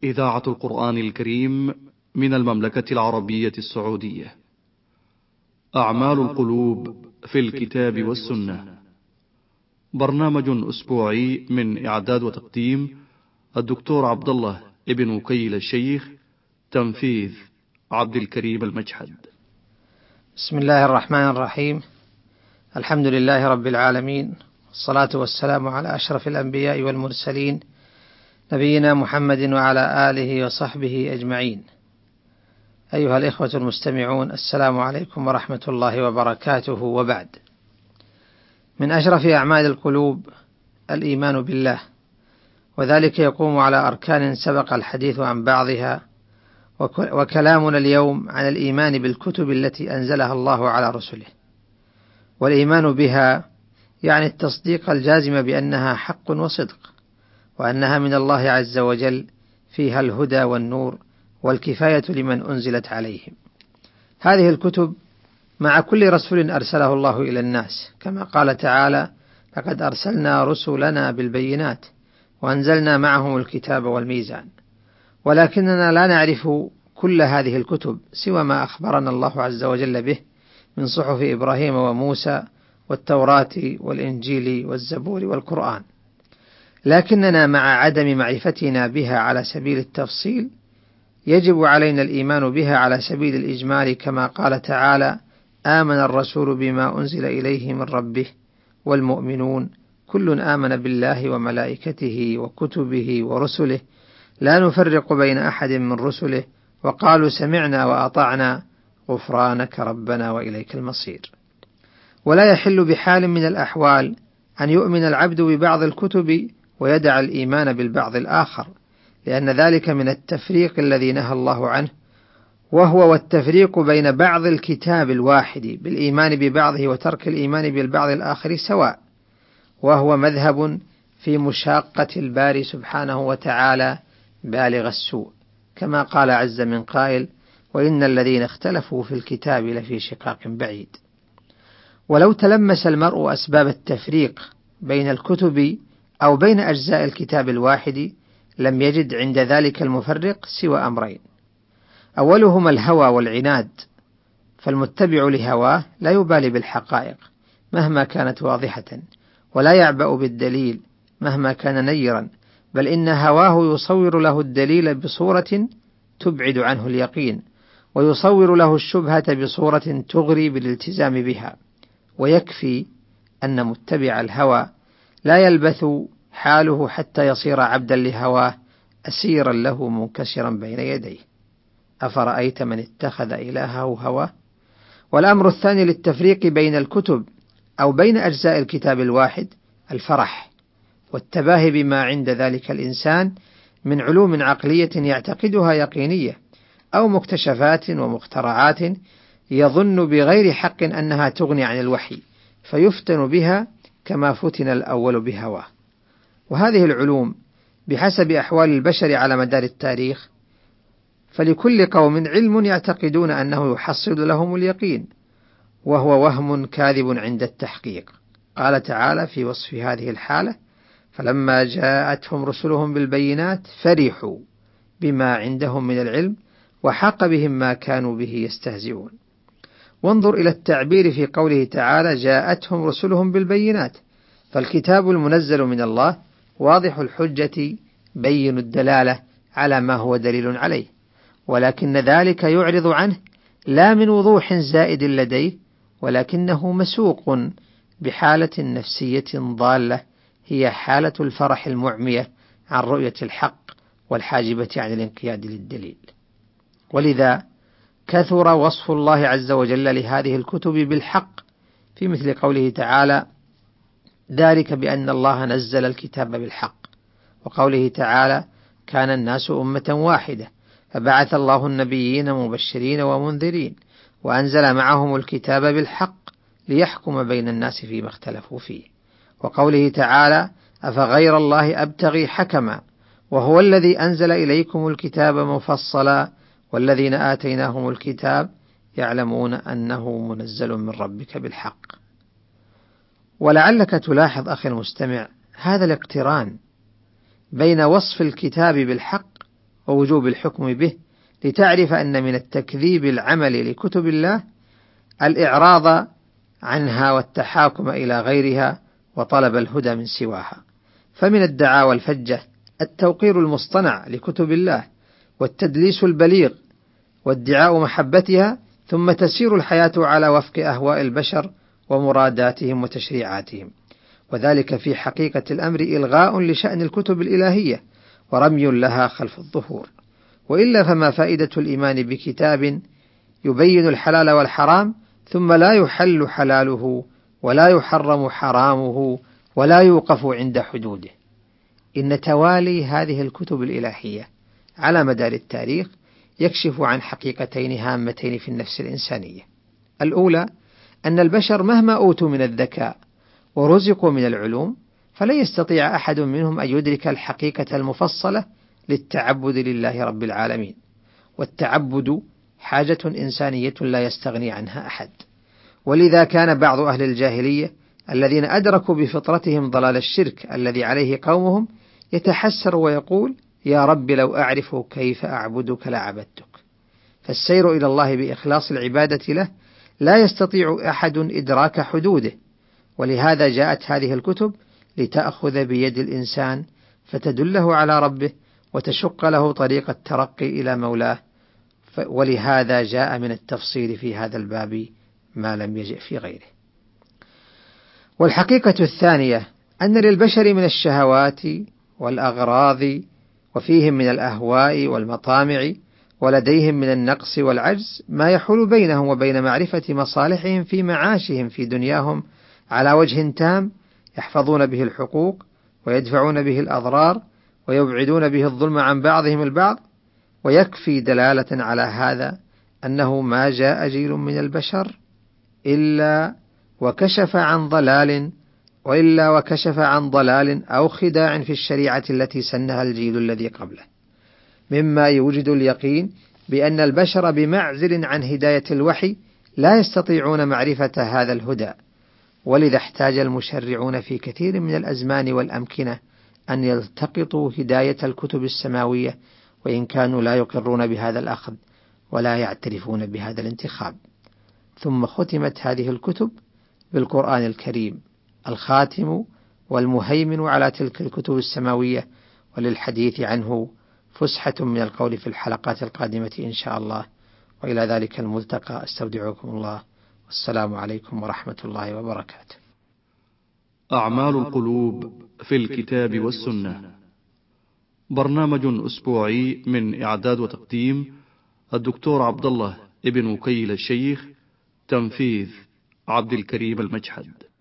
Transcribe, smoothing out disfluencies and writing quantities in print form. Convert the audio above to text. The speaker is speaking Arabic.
إذاعة القرآن الكريم من المملكة العربية السعودية. أعمال القلوب في الكتاب والسنة، برنامج أسبوعي من إعداد وتقديم الدكتور عبد الله ابن وكيل الشيخ، تنفيذ عبد الكريم المجحد. بسم الله الرحمن الرحيم. الحمد لله رب العالمين، والصلاة والسلام على أشرف الأنبياء والمرسلين، نبينا محمد وعلى آله وصحبه أجمعين. أيها الإخوة المستمعون، السلام عليكم ورحمة الله وبركاته. وبعد، من أشرف أعمال القلوب الإيمان بالله، وذلك يقوم على أركان سبق الحديث عن بعضها، وكلامنا اليوم عن الإيمان بالكتب التي أنزلها الله على رسله. والإيمان بها يعني التصديق الجازم بأنها حق وصدق، وأنها من الله عز وجل، فيها الهدى والنور والكفاية لمن أنزلت عليهم. هذه الكتب مع كل رسول أرسله الله إلى الناس، كما قال تعالى: لقد أرسلنا رسلنا بالبينات وأنزلنا معهم الكتاب والميزان. ولكننا لا نعرف كل هذه الكتب سوى ما أخبرنا الله عز وجل به من صحف إبراهيم وموسى والتوراة والإنجيل والزبور والقرآن. لكننا مع عدم معرفتنا بها على سبيل التفصيل يجب علينا الإيمان بها على سبيل الإجمال، كما قال تعالى: آمن الرسول بما أنزل إليه من ربه والمؤمنون كل آمن بالله وملائكته وكتبه ورسله لا نفرق بين أحد من رسله وقالوا سمعنا وأطعنا غفرانك ربنا وإليك المصير. ولا يحل بحال من الأحوال أن يؤمن العبد ببعض الكتب ويدع الإيمان بالبعض الآخر، لأن ذلك من التفريق الذي نهى الله عنه، وهو والتفريق بين بعض الكتاب الواحد بالإيمان ببعضه وترك الإيمان بالبعض الآخر سواء، وهو مذهب في مشاقة الباري سبحانه وتعالى بالغ السوء، كما قال عز من قائل: وإن الذين اختلفوا في الكتاب لفي شقاق بعيد. ولو تلمس المرء أسباب التفريق بين الكتب أو بين أجزاء الكتاب الواحد لم يجد عند ذلك المفرق سوى أمرين: أولهما الهوى والعناد، فالمتبع لهواه لا يبالي بالحقائق مهما كانت واضحة، ولا يعبأ بالدليل مهما كان نيرا، بل إن هواه يصور له الدليل بصورة تبعد عنه اليقين، ويصور له الشبهة بصورة تغري بالالتزام بها. ويكفي أن متبع الهوى لا يلبث حاله حتى يصير عبدا لهواه أسيرا له منكسرا بين يديه. أفرأيت من اتخذ إلهه هواه؟ والأمر الثاني للتفريق بين الكتب أو بين أجزاء الكتاب الواحد الفرح والتباهي بما عند ذلك الإنسان من علوم عقلية يعتقدها يقينية، أو مكتشفات ومخترعات يظن بغير حق أنها تغني عن الوحي، فيفتن بها كما فتن الأول بهواه. وهذه العلوم بحسب أحوال البشر على مدار التاريخ، فلكل قوم علم يعتقدون أنه يحصل لهم اليقين، وهو وهم كاذب عند التحقيق. قال تعالى في وصف هذه الحالة: فلما جاءتهم رسلهم بالبينات فرحوا بما عندهم من العلم وحاق بهم ما كانوا به يستهزئون. وانظر إلى التعبير في قوله تعالى: جاءتهم رسلهم بالبينات، فالكتاب المنزل من الله واضح الحجة بين الدلالة على ما هو دليل عليه، ولكن ذلك يعرض عنه لا من وضوح زائد لديه، ولكنه مسوق بحالة نفسية ضالة هي حالة الفرح المعمية عن رؤية الحق والحاجبة عن الانقياد للدليل. ولذا كثر وصف الله عز وجل لهذه الكتب بالحق في مثل قوله تعالى: ذلك بأن الله نزل الكتاب بالحق، وقوله تعالى: كان الناس أمة واحدة فبعث الله النبيين مبشرين ومنذرين وأنزل معهم الكتاب بالحق ليحكم بين الناس فيما اختلفوا فيه، وقوله تعالى: أفغير الله أبتغي حكما وهو الذي أنزل إليكم الكتاب مفصلا والذين آتيناهم الكتاب يعلمون أنه منزل من ربك بالحق. ولعلك تلاحظ أخي المستمع هذا الاقتران بين وصف الكتاب بالحق ووجوب الحكم به، لتعرف أن من التكذيب العمل لكتب الله الإعراض عنها والتحاكم إلى غيرها وطلب الهدى من سواها. فمن الدعاوى الفجة التوقير المصطنع لكتب الله والتدليس البليغ وادعاء محبتها، ثم تسير الحياة على وفق أهواء البشر ومراداتهم وتشريعاتهم، وذلك في حقيقة الأمر إلغاء لشأن الكتب الإلهية ورمي لها خلف الظهور. وإلا فما فائدة الإيمان بكتاب يبين الحلال والحرام ثم لا يحل حلاله ولا يحرم حرامه ولا يوقف عند حدوده؟ إن توالي هذه الكتب الإلهية على مدار التاريخ يكشف عن حقيقتين هامتين في النفس الإنسانية. الأولى أن البشر مهما أوتوا من الذكاء ورزقوا من العلوم فلن يستطيع أحد منهم أن يدرك الحقيقة المفصلة للتعبد لله رب العالمين، والتعبد حاجة إنسانية لا يستغني عنها أحد. ولذا كان بعض أهل الجاهلية الذين أدركوا بفطرتهم ضلال الشرك الذي عليه قومهم يتحسر ويقول: يا رب لو أعرف كيف أعبدك لعبدتك. فالسير إلى الله بإخلاص العبادة له لا يستطيع أحد إدراك حدوده، ولهذا جاءت هذه الكتب لتأخذ بيد الإنسان فتدله على ربه وتشق له طريق الترقي إلى مولاه. ولهذا جاء من التفصيل في هذا الباب ما لم يجئ في غيره. والحقيقة الثانية أن للبشر من الشهوات والأغراض وفيهم من الأهواء والمطامع ولديهم من النقص والعجز ما يحول بينهم وبين معرفة مصالحهم في معاشهم في دنياهم على وجه تام، يحفظون به الحقوق ويدفعون به الأضرار ويبعدون به الظلم عن بعضهم البعض. ويكفي دلالة على هذا أنه ما جاء جيل من البشر إلا وكشف عن ضلال أو خداع في الشريعة التي سنها الجيل الذي قبله، مما يوجد اليقين بأن البشر بمعزل عن هداية الوحي لا يستطيعون معرفة هذا الهدى. ولذا احتاج المشرعون في كثير من الأزمان والأمكنة أن يلتقطوا هداية الكتب السماوية، وإن كانوا لا يقرون بهذا الأخذ ولا يعترفون بهذا الانتخاب. ثم ختمت هذه الكتب بالقرآن الكريم الخاتم والمهيمن على تلك الكتب السماوية، وللحديث عنه فسحة من القول في الحلقات القادمة إن شاء الله. وإلى ذلك الملتقى أستودعكم الله، والسلام عليكم ورحمة الله وبركاته. أعمال القلوب في الكتاب والسنة، برنامج أسبوعي من إعداد وتقديم الدكتور عبد الله ابن وكيل الشيخ، تنفيذ عبد الكريم المجحد.